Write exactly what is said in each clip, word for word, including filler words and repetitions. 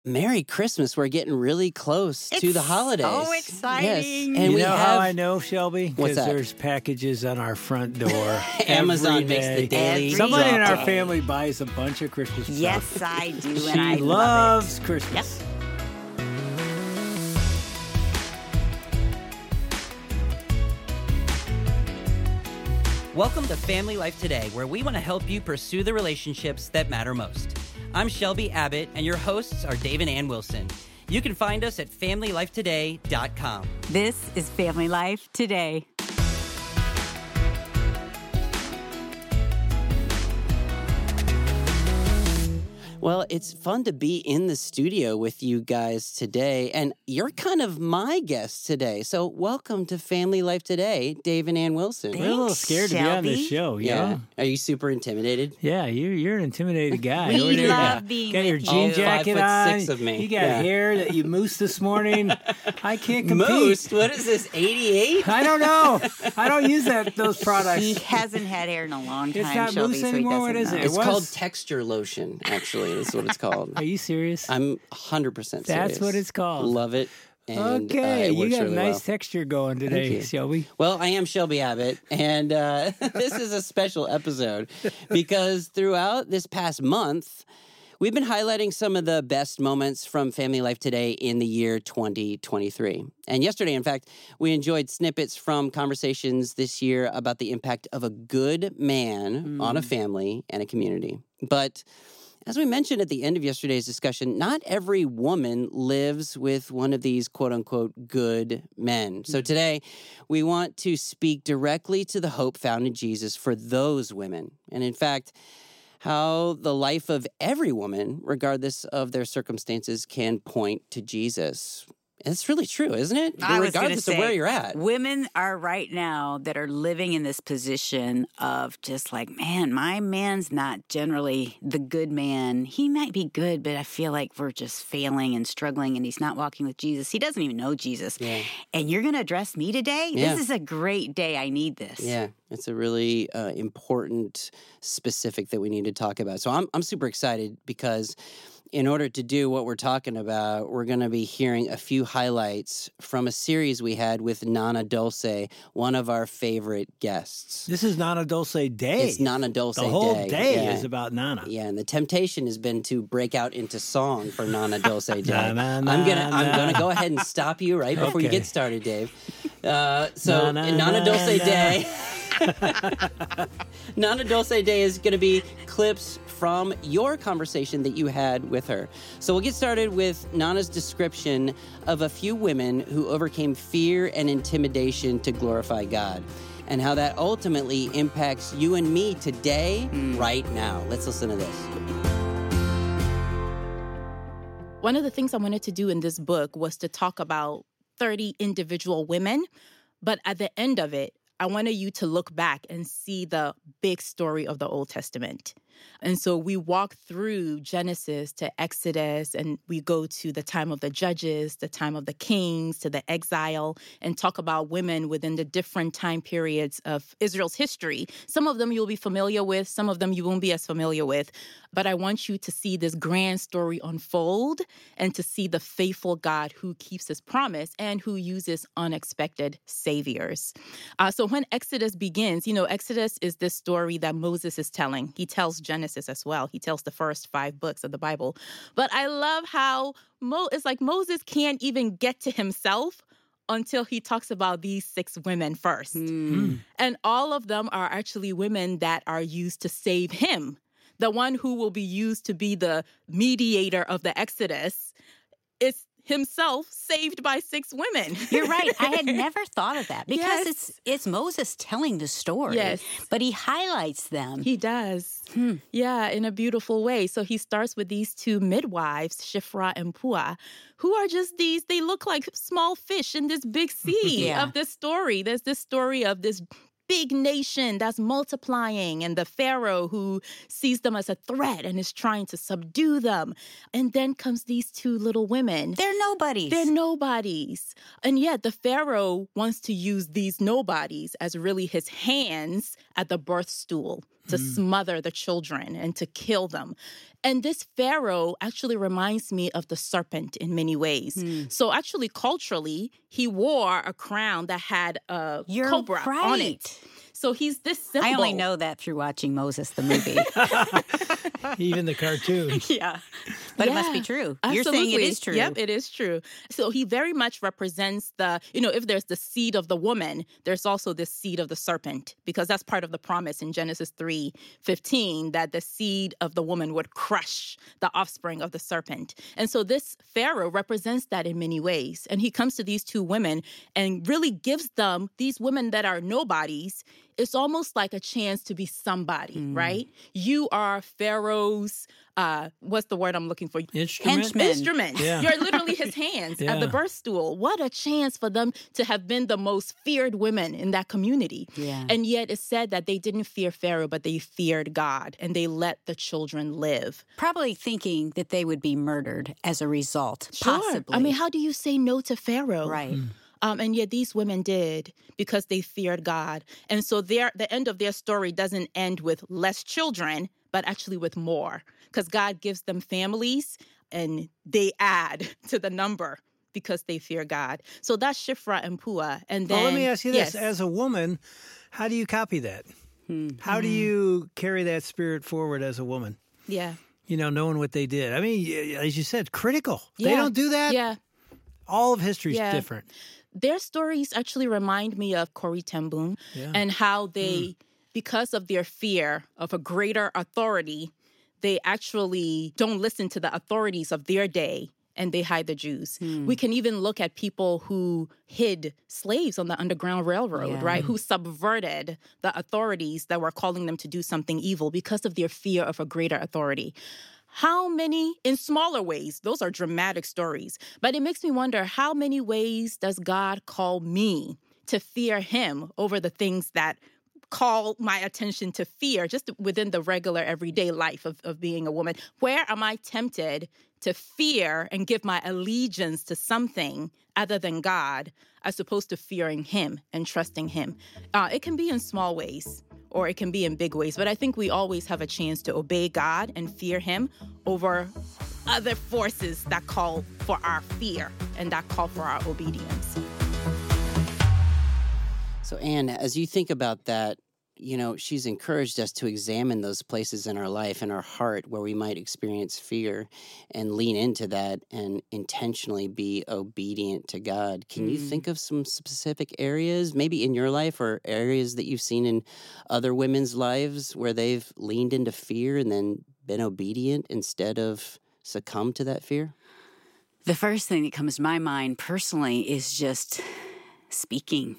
Merry Christmas. We're getting really close it's to the holidays. So exciting. Yes. And you we know have... how I know, Shelby? What's Because that? there's packages on our front door. Amazon makes the daily. Every Somebody in our day. family buys a bunch of Christmas stuff. Yes, I do, She and I loves love it. Christmas. Yep. Welcome to Family Life Today, where we want to help you pursue the relationships that matter most. I'm Shelby Abbott, and your hosts are Dave and Ann Wilson. You can find us at family life today dot com. This is Family Life Today. Well, it's fun to be in the studio with you guys today, and you're kind of my guest today. So welcome to Family Life Today, Dave and Ann Wilson. We're a little Thanks, scared to be on this Shelby. show, you Yeah. know? Are you super intimidated? Yeah, you're, you're an intimidated guy. We Over there. love being Got your with jean you. jacket Five foot on. six of me. You got Yeah. hair that you moosed this morning. I can't compete. Most? What is this, eighty-eight? I don't know. I don't use that those products. He hasn't had hair in a long time, It's not Shelby, mousse so he anymore? doesn't What is know. it? It's was- called texture lotion, actually. That's what it's called. Are you serious? I'm one hundred percent serious. That's what it's called. Love it. And, okay, uh, it you works got really nice well. texture going Thank today, you. Shelby. Well, I am Shelby Abbott, and uh, this is a special episode because throughout this past month, we've been highlighting some of the best moments from Family Life Today in the year twenty twenty-three. And yesterday, in fact, we enjoyed snippets from conversations this year about the impact of a good man Mm. on a family and a community. But as we mentioned at the end of yesterday's discussion, not every woman lives with one of these quote-unquote good men. So today, we want to speak directly to the hope found in Jesus for those women. And in fact, how the life of every woman, regardless of their circumstances, can point to Jesus. And it's really true, isn't it? I was gonna Regardless of say, where you're at. Women are right now that are living in this position of just like, man, my man's not generally the good man. He might be good, but I feel like we're just failing and struggling, and he's not walking with Jesus. He doesn't even know Jesus. Yeah. And you're going to address me today? Yeah. This is a great day. I need this. Yeah, it's a really uh, important specific that we need to talk about. So I'm I'm super excited because in order to do what we're talking about, we're going to be hearing a few highlights from a series we had with Nana Dulce, one of our favorite guests. This is Nana Dulce Day. It's Nana Dulce the whole Day. day Yeah. is about Nana. Yeah, and the temptation has been to break out into song for Nana Dulce Day. Na, na, I'm na, gonna I'm na. gonna go ahead and stop you right before you Okay. get started, Dave. Uh, so Na, na, Nana na, Dulce na. Day. Nana Dulce Day is going to be clips from your conversation that you had with her. So we'll get started with Nana's description of a few women who overcame fear and intimidation to glorify God, and how that ultimately impacts you and me today, right now. Let's listen to this. One of the things I wanted to do in this book was to talk about thirty individual women, but at the end of it, I wanted you to look back and see the big story of the Old Testament. And so we walk through Genesis to Exodus, and we go to the time of the judges, the time of the kings, to the exile, and talk about women within the different time periods of Israel's history. Some of them you'll be familiar with, some of them you won't be as familiar with. But I want you to see this grand story unfold and to see the faithful God who keeps his promise and who uses unexpected saviors. Uh, so when Exodus begins, you know, Exodus is this story that Moses is telling. He tells Genesis as well. He tells the first five books of the Bible. But I love how Mo- it's like Moses can't even get to himself until he talks about these six women first. Mm. And all of them are actually women that are used to save him. The one who will be used to be the mediator of the Exodus is himself saved by six women. You're right. I had never thought of that because Yes. it's it's Moses telling the story. Yes. But he highlights them. He does. Hmm. Yeah, in a beautiful way. So he starts with these two midwives, Shifra and Pua, who are just these, they look like small fish in this big sea Yeah. of this story. There's this story of this big nation that's multiplying, and the Pharaoh who sees them as a threat and is trying to subdue them. And then comes these two little women. They're nobodies. They're nobodies. And yet the Pharaoh wants to use these nobodies as really his hands at the birth stool to mm. smother the children and to kill them. And this Pharaoh actually reminds me of the serpent in many ways. Mm. So actually, culturally, he wore a crown that had a You're cobra right. on it. So he's this symbol. I only know that through watching Moses, the movie. Even the cartoon. Yeah. But yeah, it must be true. Absolutely. You're saying it is true. Yep, it is true. So he very much represents the, you know, if there's the seed of the woman, there's also the seed of the serpent, because that's part of the promise in Genesis three fifteen that the seed of the woman would crush the offspring of the serpent. And so this Pharaoh represents that in many ways. And he comes to these two women and really gives them, these women that are nobodies, it's almost like a chance to be somebody, mm. right? You are Pharaoh's, uh, what's the word I'm looking for? Instrument. Henchman. Instrument. Yeah. You're literally his hands Yeah. at the birth stool. What a chance for them to have been the most feared women in that community. Yeah. And yet it's said that they didn't fear Pharaoh, but they feared God, and they let the children live. Probably thinking that they would be murdered as a result, Sure. possibly. I mean, how do you say no to Pharaoh? Right. Mm. Um, and yet these women did because they feared God. And so their, the end of their story doesn't end with less children, but actually with more. Because God gives them families and they add to the number because they fear God. So that's Shiphrah and Puah. And then, well, let me ask you this. yes. As a woman, how do you copy that? Hmm. How do you carry that spirit forward as a woman? Yeah. You know, knowing what they did. I mean, as you said, critical. They Yeah. don't do that. Yeah. All of history's Yeah. different. Their stories actually remind me of Corrie ten Boom Yeah. and how they, Mm. because of their fear of a greater authority, they actually don't listen to the authorities of their day and they hide the Jews. Hmm. We can even look at people who hid slaves on the Underground Railroad, Yeah. right? Who subverted the authorities that were calling them to do something evil because of their fear of a greater authority. How many, in smaller ways, those are dramatic stories, but it makes me wonder, how many ways does God call me to fear him over the things that call my attention to fear just within the regular everyday life of, of being a woman? Where am I tempted to fear and give my allegiance to something other than God as opposed to fearing him and trusting him? Uh, it can be in small ways, or it can be in big ways. But I think we always have a chance to obey God and fear him over other forces that call for our fear and that call for our obedience. So, Anne, as you think about that, you know, she's encouraged us to examine those places in our life and our heart where we might experience fear and lean into that and intentionally be obedient to God. Can mm. you think of some specific areas, maybe in your life or areas that you've seen in other women's lives where they've leaned into fear and then been obedient instead of succumbed to that fear? The first thing that comes to my mind personally is just speaking.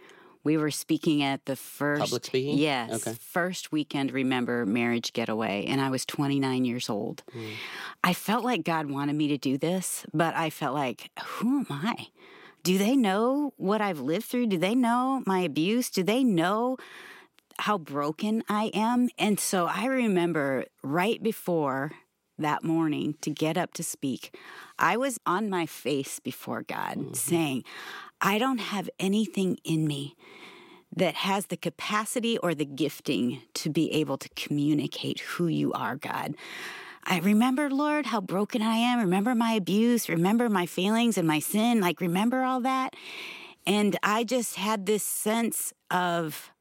We were speaking at the first... Public speaking? Yes. Okay. First weekend, Remember Marriage Getaway, and I was twenty-nine years old. Mm. I felt like God wanted me to do this, but I felt like, who am I? Do they know what I've lived through? Do they know my abuse? Do they know how broken I am? And so I remember right before that morning to get up to speak, I was on my face before God mm-hmm. saying, I don't have anything in me that has the capacity or the gifting to be able to communicate who you are, God. I remember, Lord, how broken I am. Remember my abuse. Remember my failings and my sin. Like, remember all that. And I just had this sense of,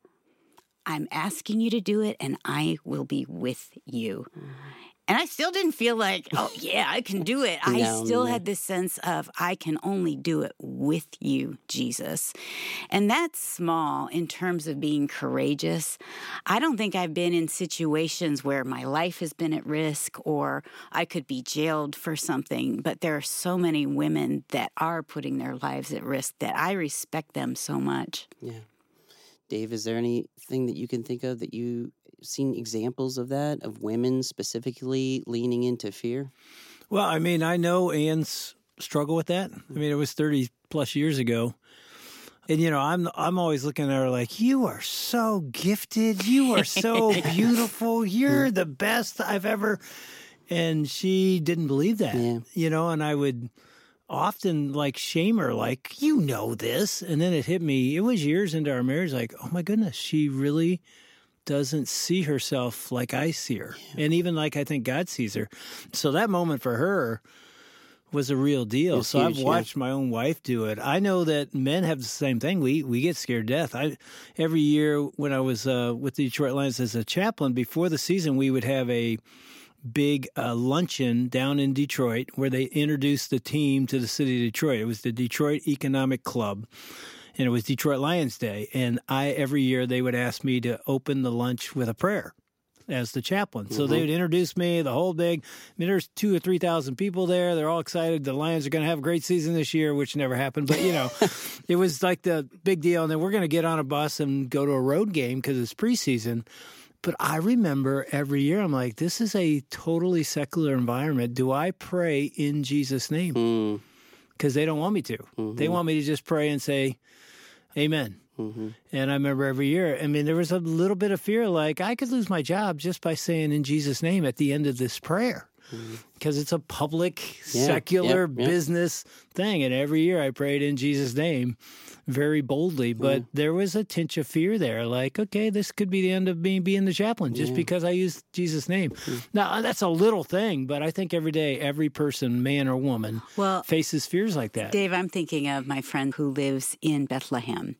I'm asking you to do it, and I will be with you. Mm-hmm. And I still didn't feel like, oh, yeah, I can do it. I no, still no. had this sense of, I can only do it with you, Jesus. And that's small in terms of being courageous. I don't think I've been in situations where my life has been at risk or I could be jailed for something. But there are so many women that are putting their lives at risk that I respect them so much. Yeah. Dave, is there anything that you can think of that you seen examples of that, of women specifically leaning into fear? Well, I mean, I know Anne's struggle with that. I mean, it was thirty plus years ago. And, you know, I'm I'm always looking at her like, you are so gifted. You are so beautiful. You're the best I've ever. And she didn't believe that, yeah. you know, and I would often like shame her, like, you know this. And then it hit me. It was years into our marriage, like, oh, my goodness, she really doesn't see herself like I see her, and even like I think God sees her. So that moment for her was a real deal. It's so huge, I've watched yeah. my own wife do it. I know that men have the same thing. We we get scared to death. I every year when I was uh, with the Detroit Lions as a chaplain, before the season, we would have a big uh, luncheon down in Detroit where they introduced the team to the city of Detroit. It was the Detroit Economic Club, and it was Detroit Lions Day. And I every year they would ask me to open the lunch with a prayer as the chaplain. So mm-hmm. they would introduce me, the whole big, I mean, there's two or three thousand people there. They're all excited. The Lions are going to have a great season this year, which never happened. But, you know, it was like the big deal. And then we're going to get on a bus and go to a road game because it's preseason. But I remember every year, I'm like, this is a totally secular environment. Do I pray in Jesus' name? Because mm. they don't want me to. Mm-hmm. They want me to just pray and say, amen. Mm-hmm. And I remember every year, I mean, there was a little bit of fear, like I could lose my job just by saying in Jesus' name at the end of this prayer. Because mm-hmm. it's a public, yeah, secular yeah, yeah. business thing. And every year I prayed in Jesus' name very boldly. But yeah. there was a tinge of fear there. Like, okay, this could be the end of me being the chaplain just yeah. because I used Jesus' name. Mm-hmm. Now, that's a little thing, but I think every day, every person, man or woman, well, faces fears like that. Dave, I'm thinking of my friend who lives in Bethlehem.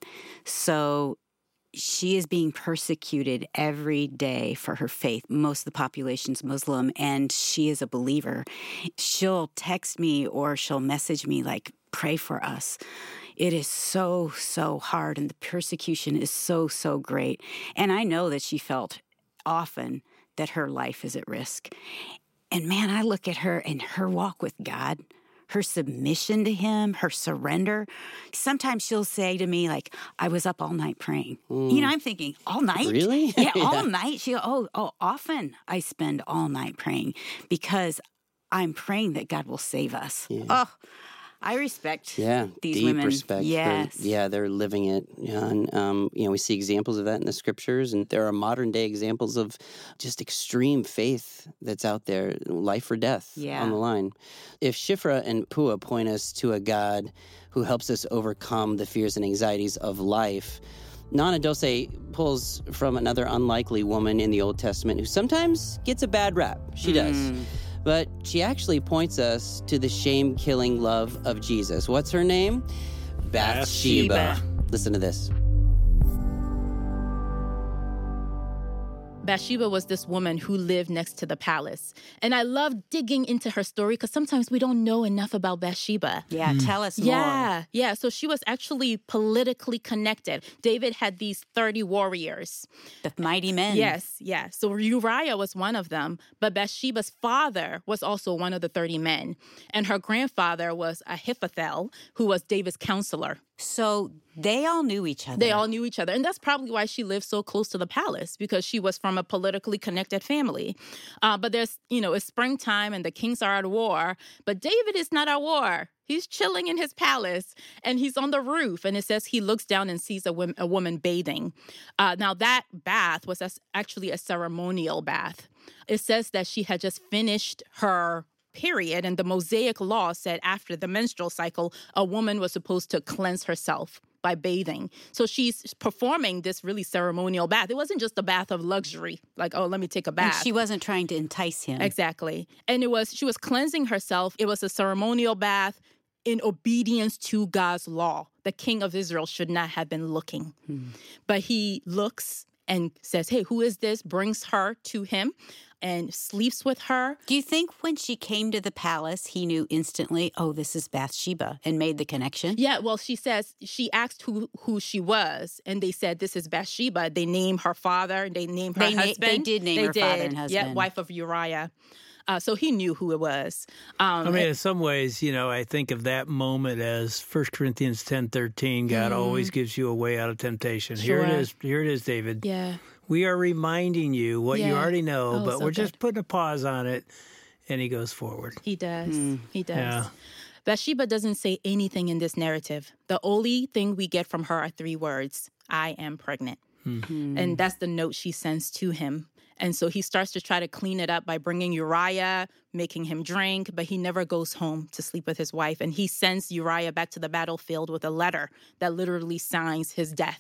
So she is being persecuted every day for her faith. Most of the population's Muslim, and she is a believer. She'll text me or she'll message me like, pray for us. It is so, so hard, and the persecution is so, so great. And I know that she felt often that her life is at risk. And man, I look at her and her walk with God, her submission to him, her surrender. Sometimes she'll say to me, like, I was up all night praying. Mm. You know, I'm thinking, all night? Really? Yeah, all yeah. night. She, oh, oh, often I spend all night praying because I'm praying that God will save us. Yeah. Oh, I respect yeah, these deep women. Respect yes. For, yeah, they're living it. Yeah, and, um, you know, we see examples of that in the scriptures, and there are modern day examples of just extreme faith that's out there, life or death yeah. on the line. If Shifra and Pua point us to a God who helps us overcome the fears and anxieties of life, Nana Dose pulls from another unlikely woman in the Old Testament who sometimes gets a bad rap. She does. Mm. But she actually points us to the shame-killing love of Jesus. What's her name? Bathsheba. Bathsheba. Listen to this. Bathsheba was this woman who lived next to the palace. And I love digging into her story because sometimes we don't know enough about Bathsheba. Yeah, mm. tell us more. Yeah, yeah. So she was actually politically connected. David had these thirty warriors. The mighty men. Yes, yeah. So Uriah was one of them, but Bathsheba's father was also one of the thirty men. And her grandfather was Ahithophel, who was David's counselor. So they all knew each other. They all knew each other. And that's probably why she lived so close to the palace, because she was from a politically connected family. Uh, but there's, you know, it's springtime and the kings are at war. But David is not at war. He's chilling in his palace and he's on the roof. And it says he looks down and sees a, woman, a woman bathing. Uh, now, that bath was actually a ceremonial bath. It says that she had just finished her period, and the Mosaic law said after the menstrual cycle, a woman was supposed to cleanse herself by bathing. So she's performing this really ceremonial bath. It wasn't just a bath of luxury, like, oh, let me take a bath. And she wasn't trying to entice him. Exactly. And it was, she was cleansing herself. It was a ceremonial bath in obedience to God's law. The king of Israel should not have been looking. Hmm. But he looks and says, hey, who is this? Brings her to him and sleeps with her. Do you think when she came to the palace, he knew instantly, oh, this is Bathsheba, and made the connection? Yeah, well, she says, she asked who, who she was, and they said, this is Bathsheba. They name her father, and they name her they husband. Na- they did name they her did. father and husband. Yeah, wife of Uriah. Uh, so he knew who it was. Um, I mean, in some ways, you know, I think of that moment as First Corinthians ten thirteen, God mm. always gives you a way out of temptation. Sure. Here it is. Here it is, David. Yeah. We are reminding you what yeah. you already know, oh, but so we're good. just putting a pause on it, and he goes forward. He does. Mm. He does. Yeah. Bathsheba doesn't say anything in this narrative. The only thing we get from her are three words: I am pregnant. Mm. And that's the note she sends to him. And so he starts to try to clean it up by bringing Uriah, making him drink, but he never goes home to sleep with his wife. And he sends Uriah back to the battlefield with a letter that literally signs his death.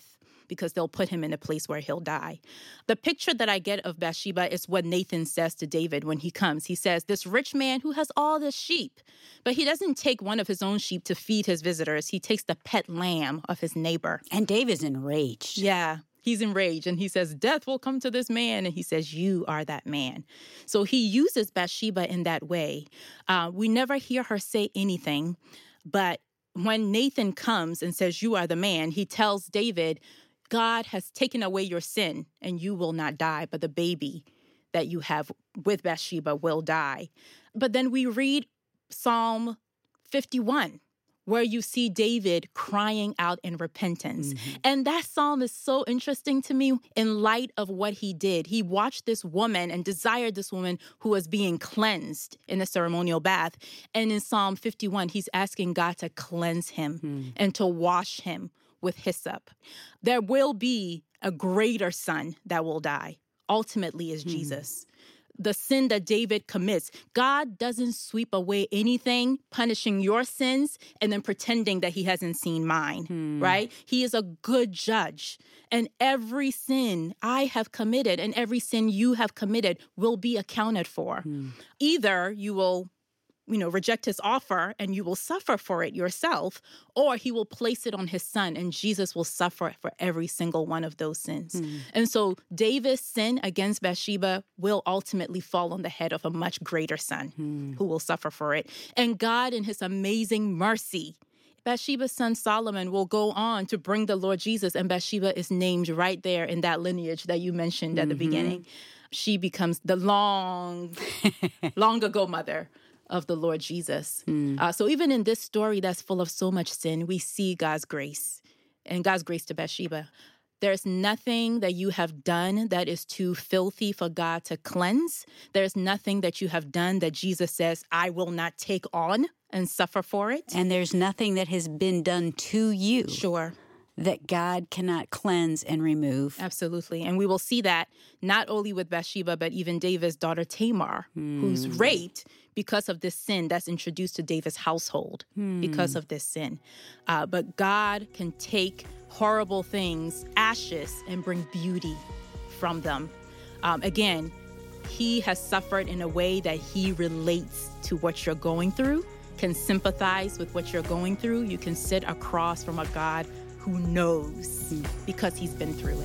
because they'll put him in a place where he'll die. The picture that I get of Bathsheba is what Nathan says to David when he comes. He says, this rich man who has all this sheep, but he doesn't take one of his own sheep to feed his visitors. He takes the pet lamb of his neighbor. And David's enraged. Yeah. He's enraged and he says, death will come to this man. And he says, you are that man. So he uses Bathsheba in that way. Uh, we never hear her say anything. But when Nathan comes and says, you are the man, he tells David, God has taken away your sin and you will not die, but the baby that you have with Bathsheba will die. But then we read Psalm fifty-one. Where you see David crying out in repentance. Mm-hmm. And that psalm is so interesting to me in light of what he did. He watched this woman and desired this woman who was being cleansed in a ceremonial bath. And in Psalm fifty-one, he's asking God to cleanse him mm. and to wash him with hyssop. There will be a greater son that will die. Ultimately is mm. Jesus. The sin that David commits. God doesn't sweep away anything, punishing your sins and then pretending that he hasn't seen mine, hmm. right? He is a good judge. And every sin I have committed and every sin you have committed will be accounted for. Hmm. Either you will, you know, reject his offer and you will suffer for it yourself, or he will place it on his son and Jesus will suffer for every single one of those sins. Mm. And so David's sin against Bathsheba will ultimately fall on the head of a much greater son mm. who will suffer for it. And God, in his amazing mercy, Bathsheba's son Solomon will go on to bring the Lord Jesus, and Bathsheba is named right there in that lineage that you mentioned at mm-hmm. the beginning. She becomes the long, long ago mother of the Lord Jesus. Mm. Uh, so even in this story that's full of so much sin, we see God's grace and God's grace to Bathsheba. There's nothing that you have done that is too filthy for God to cleanse. There's nothing that you have done that Jesus says, I will not take on and suffer for it. And there's nothing that has been done to you. Sure. That God cannot cleanse and remove. Absolutely. And we will see that not only with Bathsheba, but even David's daughter Tamar, mm. who's raped because of this sin that's introduced to David's household mm. because of this sin. Uh, but God can take horrible things, ashes, and bring beauty from them. Um, again, he has suffered in a way that he relates to what you're going through, can sympathize with what you're going through. You can sit across from a God who knows because he's been through it.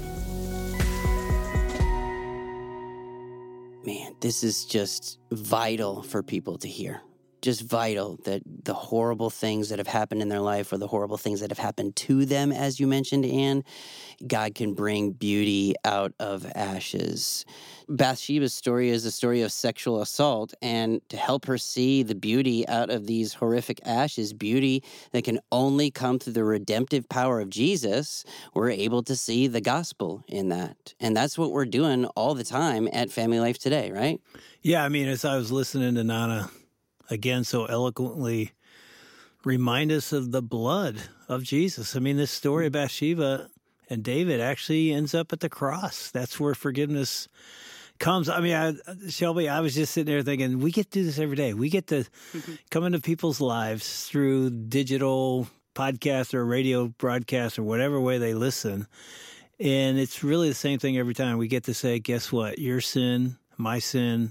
Man, this is just vital for people to hear. Just vital that the horrible things that have happened in their life or the horrible things that have happened to them, as you mentioned, Anne, God can bring beauty out of ashes. Bathsheba's story is a story of sexual assault, and to help her see the beauty out of these horrific ashes, beauty that can only come through the redemptive power of Jesus, we're able to see the gospel in that. And that's what we're doing all the time at Family Life Today, right? Yeah, I mean, as I was listening to Nana again so eloquently remind us of the blood of Jesus. I mean, this story of Bathsheba and David actually ends up at the cross. That's where forgiveness comes. I mean, I, Shelby, I was just sitting there thinking, we get to do this every day. We get to mm-hmm. come into people's lives through digital podcasts or radio broadcasts or whatever way they listen. And it's really the same thing every time. We get to say, guess what? Your sin, my sin,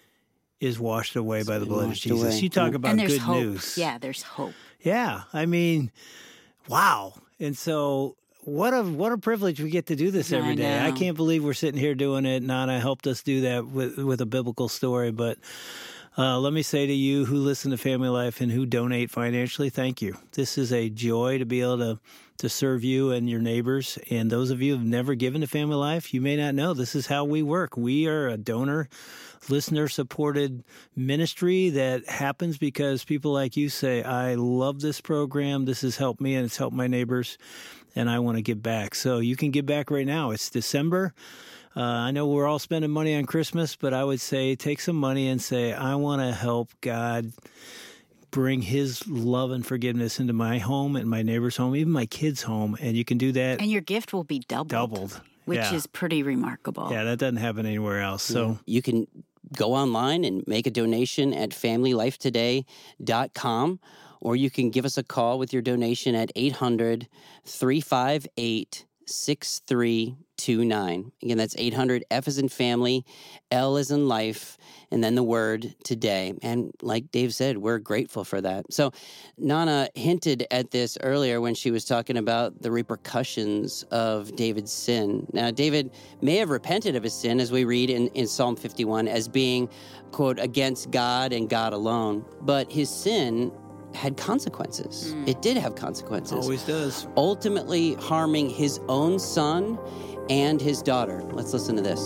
is washed away it's by the blood of Jesus. Away. You talk about good hope. news. Yeah, there's hope. Yeah, I mean, wow. And so what a what a privilege we get to do this every I day. Know. I can't believe we're sitting here doing it. Nana helped us do that with, with a biblical story. But uh, let me say to you who listen to Family Life and who donate financially, thank you. This is a joy to be able to to serve you and your neighbors. And those of you who have never given to Family Life, you may not know this is how we work. We are a donor, listener-supported ministry that happens because people like you say, I love this program. This has helped me and it's helped my neighbors, and I want to give back. So you can give back right now. It's December. Uh, I know we're all spending money on Christmas, but I would say take some money and say, I want to help God bring his love and forgiveness into my home and my neighbor's home, even my kids' home. And you can do that. And your gift will be doubled. Doubled. Which yeah. is pretty remarkable. Yeah, that doesn't happen anywhere else. So you can go online and make a donation at family life today dot com, or you can give us a call with your donation at eight hundred, three five eight, six three two nine. Again, that's eight hundred. F is in family, L is in life, and then the word today. And like Dave said, we're grateful for that. So Nana hinted at this earlier when she was talking about the repercussions of David's sin. Now, David may have repented of his sin, as we read in, in Psalm fifty-one, as being, quote, against God and God alone. But his sin had consequences. Mm. It did have consequences. Always does. Ultimately harming his own son and his daughter. Let's listen to this.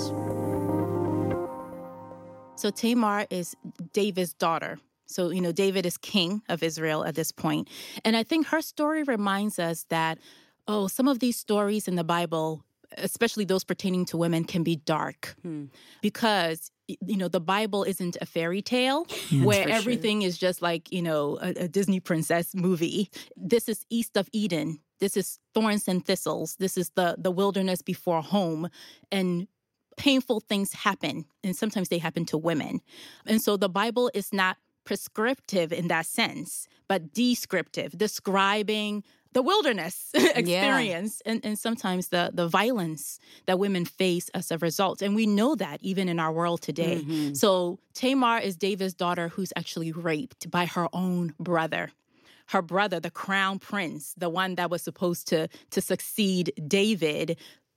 So Tamar is David's daughter. So, you know, David is king of Israel at this point. And I think her story reminds us that, oh, some of these stories in the Bible, especially those pertaining to women, can be dark. Hmm. Because, you know, the Bible isn't a fairy tale yeah, where everything sure. is just like, you know, a, a Disney princess movie. This is east of Eden. This is thorns and thistles. This is the, the wilderness before home. And painful things happen. And sometimes they happen to women. And so the Bible is not prescriptive in that sense, but descriptive, describing the wilderness experience yeah. and, and sometimes the, the violence that women face as a result. And we know that even in our world today. Mm-hmm. So Tamar is David's daughter who's actually raped by her own brother. Her brother, the crown prince, the one that was supposed to, to succeed David,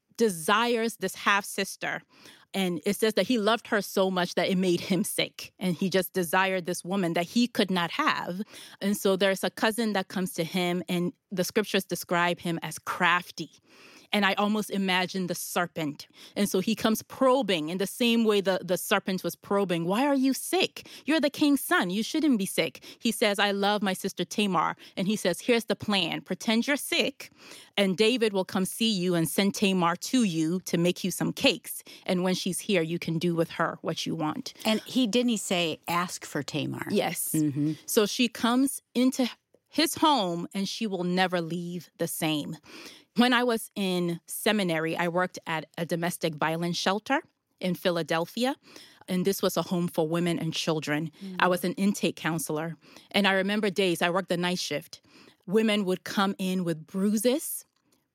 desires this half-sister. And it says that he loved her so much that it made him sick. And he just desired this woman that he could not have. And so there's a cousin that comes to him, and the scriptures describe him as crafty. And I almost imagine the serpent. And so he comes probing in the same way the, the serpent was probing. Why are you sick? You're the king's son. You shouldn't be sick. He says, I love my sister Tamar. And he says, here's the plan. Pretend you're sick, and David will come see you and send Tamar to you to make you some cakes. And when she's here, you can do with her what you want. And he didn't he say, ask for Tamar? Yes. Mm-hmm. So she comes into his home, and she will never leave the same. When I was in seminary, I worked at a domestic violence shelter in Philadelphia, and this was a home for women and children. Mm. I was an intake counselor, and I remember days, I worked the night shift. Women would come in with bruises,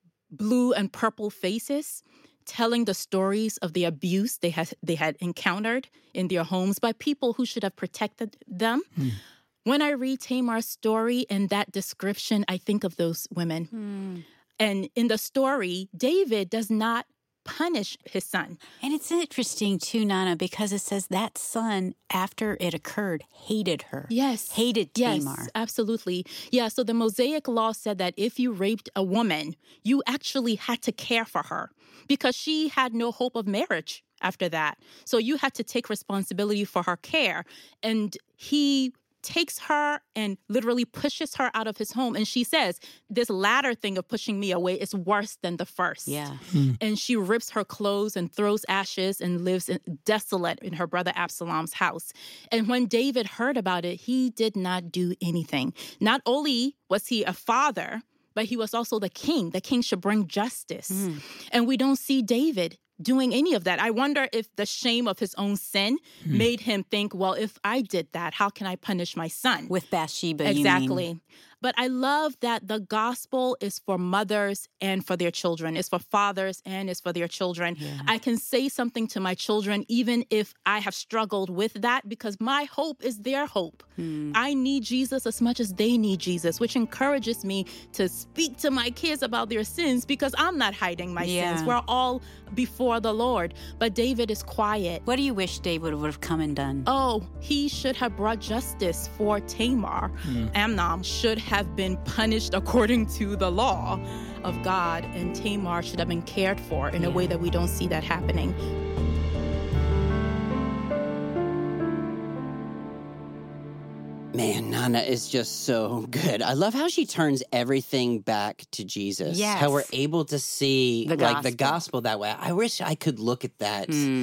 blue and purple faces, telling the stories of the abuse they had, they had encountered in their homes by people who should have protected them. Mm. When I read Tamar's story and that description, I think of those women. Mm. And in the story, David does not punish his son. And it's interesting, too, Nana, because it says that son, after it occurred, hated her. Yes. Hated Tamar. Yes, absolutely. Yeah, so the Mosaic law said that if you raped a woman, you actually had to care for her because she had no hope of marriage after that. So you had to take responsibility for her care. And he takes her and literally pushes her out of his home. And she says, this latter thing of pushing me away is worse than the first. Yeah. Mm. And she rips her clothes and throws ashes and lives in, desolate in her brother Absalom's house. And when David heard about it, he did not do anything. Not only was he a father, but he was also the king. The king should bring justice. Mm. And we don't see David doing any of that. I wonder if the shame of his own sin mm. made him think, well, if I did that, how can I punish my son? With Bathsheba, exactly. You mean? But I love that the gospel is for mothers and for their children. It's for fathers and it's for their children. Yeah. I can say something to my children even if I have struggled with that because my hope is their hope. Hmm. I need Jesus as much as they need Jesus, which encourages me to speak to my kids about their sins because I'm not hiding my yeah. sins. We're all before the Lord. But David is quiet. What do you wish David would have come and done? Oh, he should have brought justice for Tamar. Hmm. Amnon should have been punished according to the law of God, and Tamar should have been cared for in yeah. a way that we don't see that happening. Man, Nana is just so good. I love how she turns everything back to Jesus. Yes. How we're able to see the like gospel. the gospel that way. I wish I could look at that. Mm.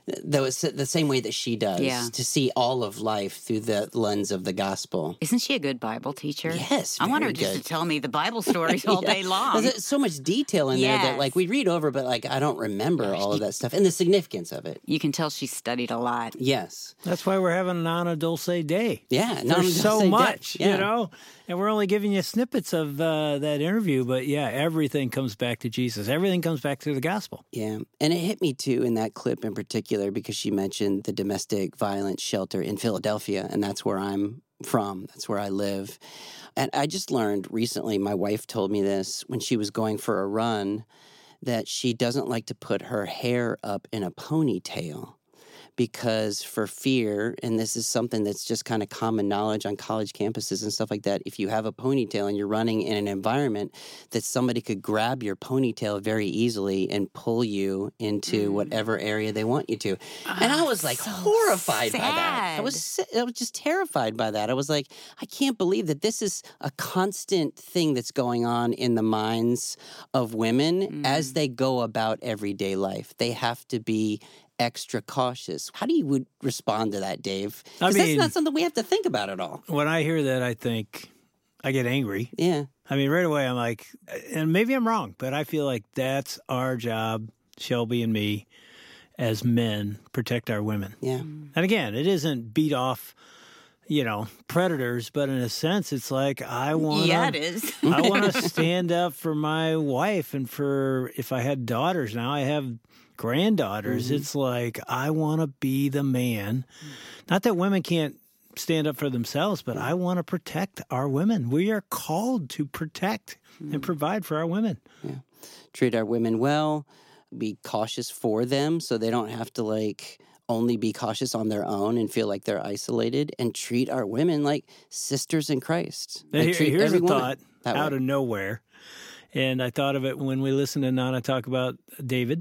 though it's the same way that she does, Yeah. to see all of life through the lens of the gospel. Isn't she a good Bible teacher? Yes, I want her very just good. to tell me the Bible stories all Yeah. day long. There's so much detail in there that Yes. like we read over, but like I don't remember all of that stuff and the significance of it. You can tell she studied a lot. Yes. That's why we're having an Ana Dulce Day. Yeah. no, There's don't so say much, that. Yeah. you know, and we're only giving you snippets of uh, that interview. But yeah, everything comes back to Jesus. Everything comes back to the gospel. Yeah. And it hit me too in that clip in particular because she mentioned the domestic violence shelter in Philadelphia, and that's where I'm from. That's where I live. And I just learned recently, my wife told me this when she was going for a run, that she doesn't like to put her hair up in a ponytail because for fear, and this is something that's just kind of common knowledge on college campuses and stuff like that, if you have a ponytail and you're running in an environment that somebody could grab your ponytail very easily and pull you into mm. whatever area they want you to. Oh, and I was like so horrified sad. by that. I was I was just terrified by that. I was like, I can't believe that this is a constant thing that's going on in the minds of women mm. as they go about everyday life. They have to be extra cautious. How do you would respond to that, Dave? I Because mean, that's not something we have to think about at all. When I hear that, I think I get angry. Yeah. I mean, right away, I'm like, and maybe I'm wrong, but I feel like that's our job, Shelby and me, as men, protect our women. Yeah. And again, it isn't beat off, you know, predators, but in a sense, it's like I want to. Yeah, it is. I want to stand up for my wife, and for if I had daughters now, I have granddaughters. Mm-hmm. It's like I want to be the man. Not that women can't stand up for themselves, but I want to protect our women. We are called to protect mm-hmm. and provide for our women. Yeah. Treat our women well. Be cautious for them, so they don't have to like. only be cautious on their own and feel like they're isolated, and treat our women like sisters in Christ. Like, Here, treat here's every a thought out way. of nowhere. And I thought of it when we listened to Nana talk about David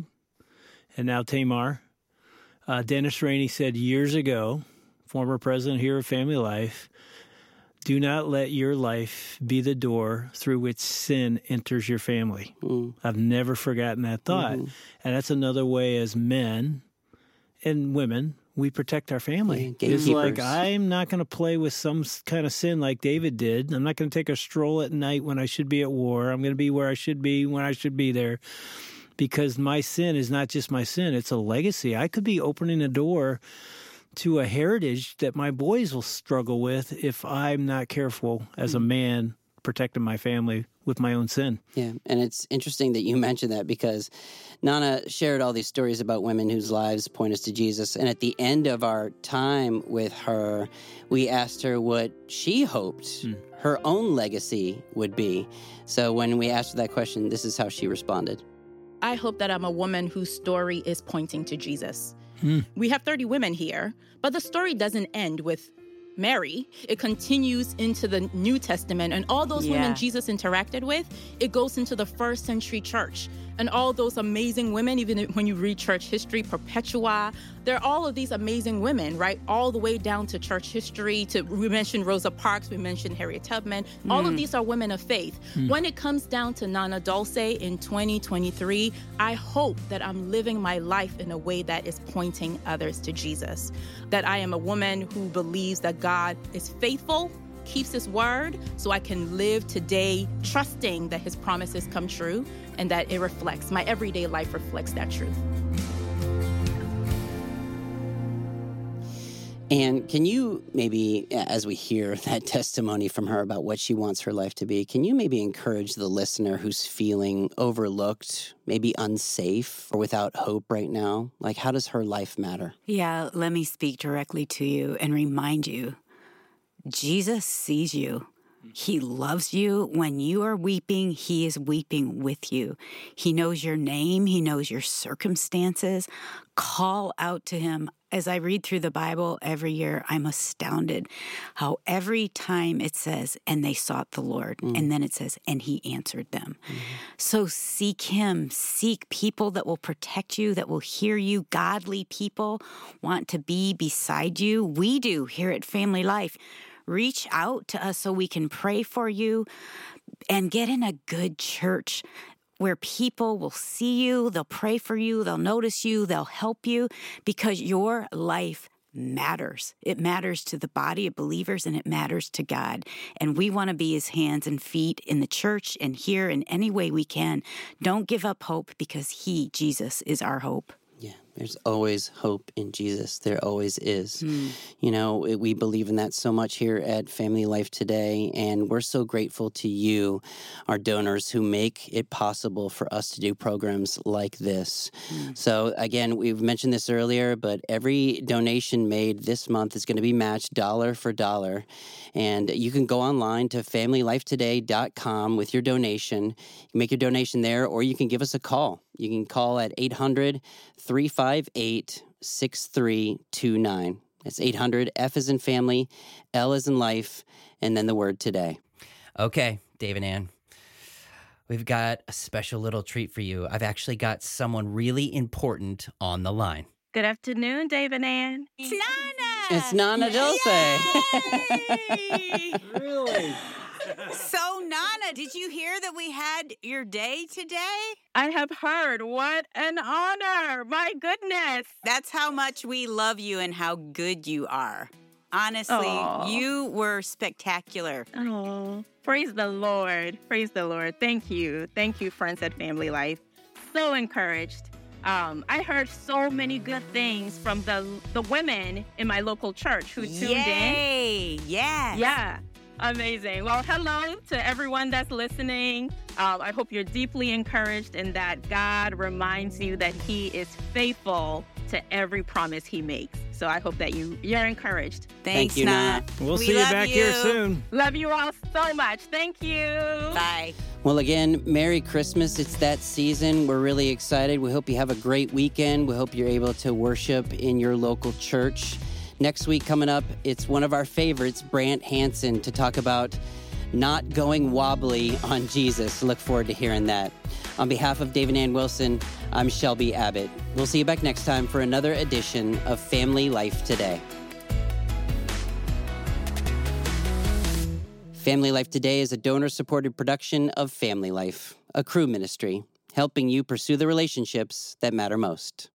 and now Tamar. Uh, Dennis Rainey said years ago, former president here of Family Life, do not let your life be the door through which sin enters your family. Mm. I've never forgotten that thought. Mm-hmm. And that's another way as men and women, we protect our family. Yeah, it's like, I'm not going to play with some kind of sin like David did. I'm not going to take a stroll at night when I should be at war. I'm going to be where I should be when I should be there. Because my sin is not just my sin, it's a legacy. I could be opening a door to a heritage that my boys will struggle with if I'm not careful as a man protecting my family with my own sin. Yeah, and it's interesting that you mentioned that because Nana shared all these stories about women whose lives point us to Jesus. And at the end of our time with her, we asked her what she hoped mm. her own legacy would be. So when we asked her that question, this is how she responded. I hope that I'm a woman whose story is pointing to Jesus. Hmm. We have thirty women here, but the story doesn't end with Mary. It continues into the New Testament, and all those yeah. women Jesus interacted with, it goes into the first century church. And all those amazing women, even when you read church history, Perpetua, there are all of these amazing women, right? All the way down to church history, to, we mentioned Rosa Parks, we mentioned Harriet Tubman. Mm. All of these are women of faith. Mm. When it comes down to Nana Dulce in twenty twenty-three, I hope that I'm living my life in a way that is pointing others to Jesus. That I am a woman who believes that God is faithful, keeps his word, so I can live today trusting that his promises come true and that it reflects, my everyday life reflects that truth. And can you maybe, as we hear that testimony from her about what she wants her life to be, can you maybe encourage the listener who's feeling overlooked, maybe unsafe or without hope right now? Like, how does her life matter? Yeah, let me speak directly to you and remind you, Jesus sees you. He loves you. When you are weeping, he is weeping with you. He knows your name. He knows your circumstances. Call out to him. As I read through the Bible every year, I'm astounded how every time it says, and they sought the Lord, mm. and then it says, and he answered them. Mm. So seek him. Seek people that will protect you, that will hear you. Godly people want to be beside you. We do here at Family Life. Reach out to us so we can pray for you and get in a good church. where people will see you, they'll pray for you, they'll notice you, they'll help you, because your life matters. It matters to the body of believers, and it matters to God. And we want to be his hands and feet in the church and here in any way we can. Don't give up hope, because he, Jesus, is our hope. Yeah, there's always hope in Jesus. There always is. Mm. You know, it- we believe in that so much here at Family Life Today, and we're so grateful to you, our donors, who make it possible for us to do programs like this. Mm. So, again, we've mentioned this earlier, but every donation made this month is going to be matched dollar for dollar. And you can go online to family life today dot com with your donation. You can make your donation there, or you can give us a call. You can call at eight hundred, three five eight, six three two nine. That's eight hundred, F as in family, L as in life, and then the word today. Okay, Dave and Ann, we've got a special little treat for you. I've actually got someone really important on the line. Good afternoon, Dave and Ann. It's Nana! It's Nana Dulce. Yay! Really? So, Nana, did you hear that we had your day today? I have heard. What an honor. My goodness. That's how much we love you and how good you are. Honestly, Aw. you were spectacular. Oh, praise the Lord. Praise the Lord. Thank you. Thank you, friends at Family Life. So encouraged. Um, I heard so many good things from the the women in my local church who tuned in. Yay! Yes. Yeah. Amazing. Well, hello to everyone that's listening. Um, I hope you're deeply encouraged and that God reminds you that he is faithful to every promise he makes. So I hope that you, you're encouraged. Thanks, Thank you, Nana. Nana. We'll We see you love back here you. soon. Love you all so much. Thank you. Bye. Well, again, Merry Christmas. It's that season. We're really excited. We hope you have a great weekend. We hope you're able to worship in your local church. Next week coming up, it's one of our favorites, Brant Hansen, to talk about not going wobbly on Jesus. Look forward to hearing that. On behalf of Dave and Ann Wilson, I'm Shelby Abbott. We'll see you back next time for another edition of Family Life Today. Family Life Today is a donor-supported production of Family Life, a crew ministry, helping you pursue the relationships that matter most.